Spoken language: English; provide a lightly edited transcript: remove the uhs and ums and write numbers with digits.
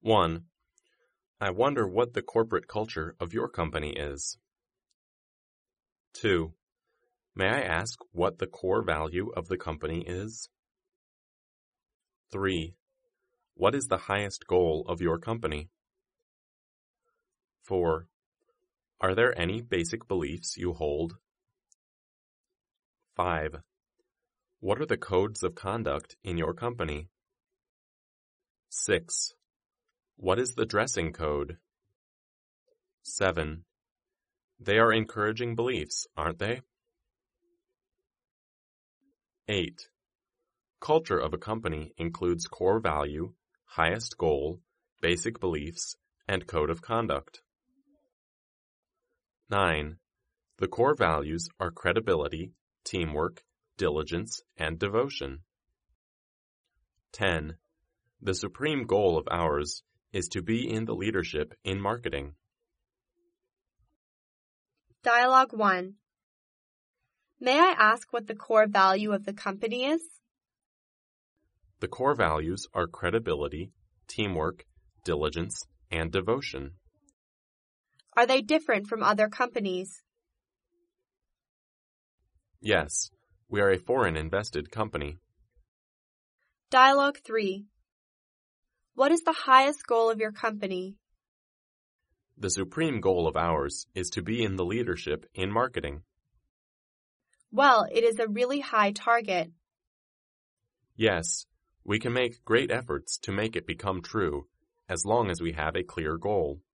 1. I wonder what the corporate culture of your company is. 2. May I ask what the core value of the company is? 3. What is the highest goal of your company? 4. Are there any basic beliefs you hold? 5. What are the codes of conduct in your company? 6. What is the dressing code? 7. They are encouraging beliefs, aren't they? 8. Culture of a company includes core value, highest goal, basic beliefs, and code of conduct. 9. The core values are credibility, teamwork, diligence, and devotion. 10. The supreme goal of ours is to be in the leadership in marketing. Dialogue 1. May I ask what the core value of the company is? The core values are credibility, teamwork, diligence, and devotion. Are they different from other companies? Yes, we are a foreign-invested company. Dialogue 3. What is the highest goal of your company? The supreme goal of ours is to be in the leadership in marketing. Well, it is a really high target. Yes, we can make great efforts to make it become true, as long as we have a clear goal.